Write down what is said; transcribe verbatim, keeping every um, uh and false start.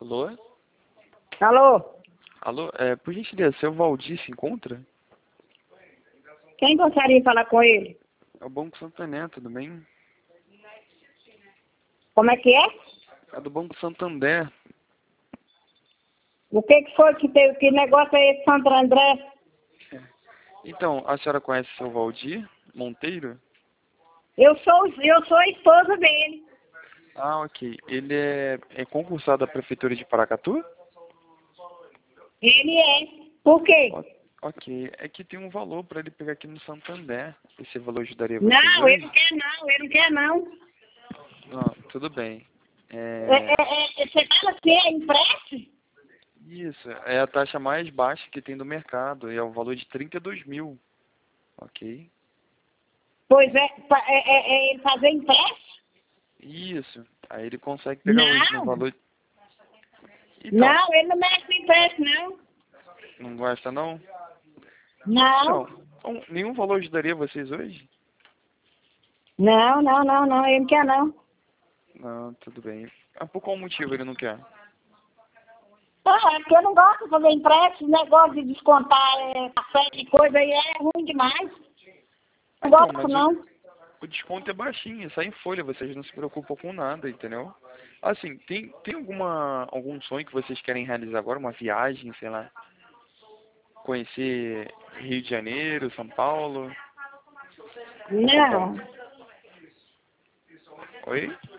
Alô? Alô? Alô? É, por gentileza, seu Valdir se encontra? Quem gostaria de falar com ele? É o Banco Santander, tudo bem? Como é que é? É do Banco Santander. O que que foi que teve? Que negócio é esse, Santo André? Então, a senhora conhece o seu Valdir Monteiro? Eu sou, eu sou a esposa dele. Ah, ok. Ele é, é concursado da Prefeitura de Paracatu? Ele é. Por quê? O- Ok. É que tem um valor para ele pegar aqui no Santander. Esse valor ajudaria vocês Não, ele hoje? não quer não, ele não quer não. Não, tudo bem. É, É, é, é, você fala que é empréstimo? isso, é a taxa mais baixa que tem do mercado. E é o valor de trinta e dois mil. Ok? Pois é, pa- é, é, é ele fazer empréstimo? Isso. Aí ele consegue pegar hoje no Não, valor. Então, não, ele não mexe com empréstimo, não. não gosta não? Não, Então, então, nenhum valor ajudaria vocês hoje? não, não, não, não, ele não quer não. Não, tudo bem. Ah, por qual motivo ele não quer? Ah, é porque eu não gosto de fazer empréstimo, negócio de descontar é, café e coisa aí é ruim demais. Ah, Não então, gosto mas o, não. o desconto é baixinho, sai em folha, vocês não se preocupam com nada, entendeu? Assim, tem, tem alguma, algum sonho que vocês querem realizar agora? Uma viagem, sei lá? Conhecer Rio de Janeiro, São Paulo? São Paulo? Não, Oi?